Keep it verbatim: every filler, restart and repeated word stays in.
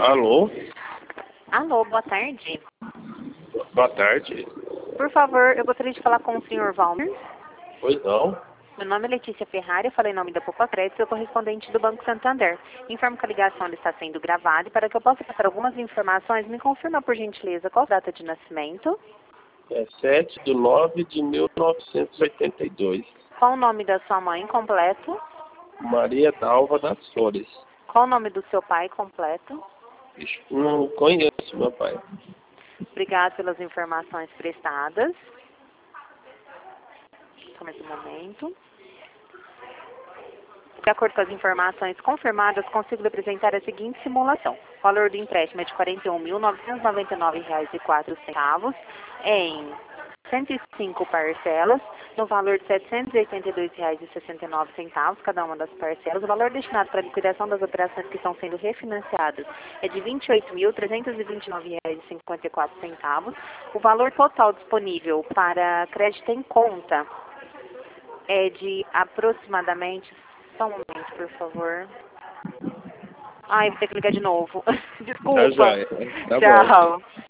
Alô? Alô, boa tarde. Boa tarde. Por favor, eu gostaria de falar com o senhor Valmer. Pois não? Meu nome é Letícia Ferrari, eu falei em nome da Poupa Crédito, sou correspondente do Banco Santander. Informo que a ligação está sendo gravada e para que eu possa passar algumas informações, me confirma por gentileza qual a data de nascimento. É sete de nove de mil novecentos e oitenta e dois. Qual o nome da sua mãe completo? Maria Dalva das Flores. Qual o nome do seu pai completo? Ixi, não conheço meu pai. Obrigado pelas informações prestadas. Só mais um momento. De acordo com as informações confirmadas, consigo apresentar a seguinte simulação. O valor do empréstimo é de quarenta e um mil, novecentos e noventa e nove reais e quatro centavos em cento e cinco parcelas, no valor de setecentos e oitenta e dois reais e sessenta e nove centavos, cada uma das parcelas. O valor destinado para a liquidação das operações que estão sendo refinanciadas é de vinte e oito mil, trezentos e vinte e nove reais e cinquenta e quatro centavos. O valor total disponível para crédito em conta é de aproximadamente... Só um momento, por favor. Ai, vou ter que ligar de novo. Tá Desculpa. joia. Tá bom. Tchau.